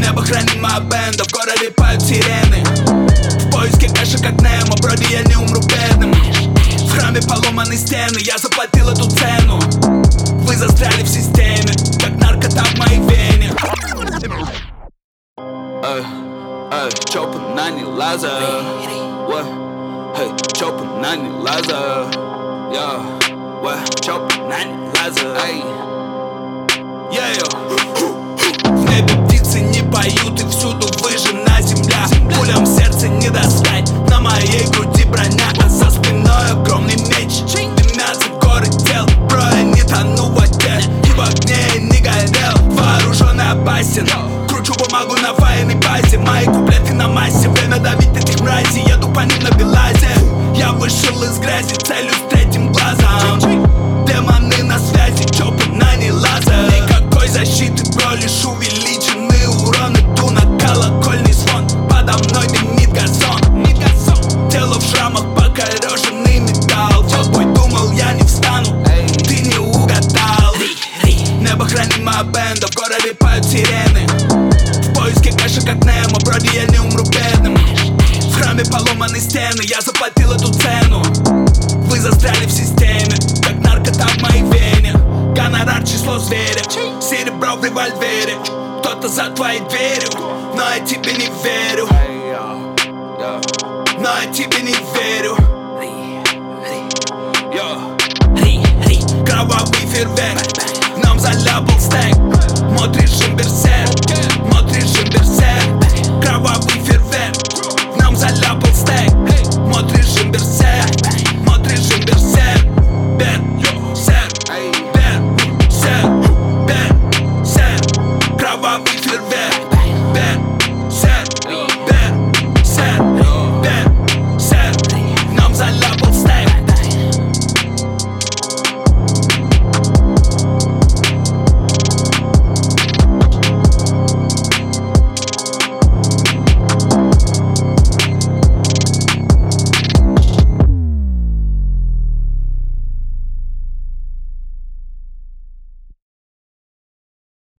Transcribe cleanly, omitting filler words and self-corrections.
Небо хранит моя бенда, в городе поют сирены. В поиске кэша как Немо, вроде я не умру бедным. В храме поломаны стены, я заплатил эту цену. Вы застряли в системе, как наркота в моей вене. Чопа на не лаза. Чопа на не лаза. Чопа на не лаза. В небе птицы не поют, и всюду выжжена земля. Пулям в сердце не достать, на моей груди броня, а за спиной огромный меч. Дымятся горы тел, бро, я не тону в воде, и в огне я не горел. Вооруженный опасен, кручу бумагу на военной базе. Мои куплеты на массе, время давить этих мразей. Еду по ним на Белазе, я вышел из грязи, целюсь третьим глазом. Демоны на связи, чопы на не лаза. Никакой защиты, бро, лишь увеличенный урон. Иду на колокольный звон, подо мной дымит газон. Тело в шрамах, покореженный металл. Толпой думал, я не встану, ты не угадал. Небо хранит моя бенда, в городе поют сирены. В поиске кэша как Немо, вроде я не умру бедным. В храме поломаны стены, я заплатил эту цену. Вы застряли в системе, как наркота в моей вене. Гонорар число зверя, серебро в револьвере. Кто-то за твоей дверью, но я тебе не верю. Но я тебе не верю. Кровавый фейерверк, нам заляпал стейк.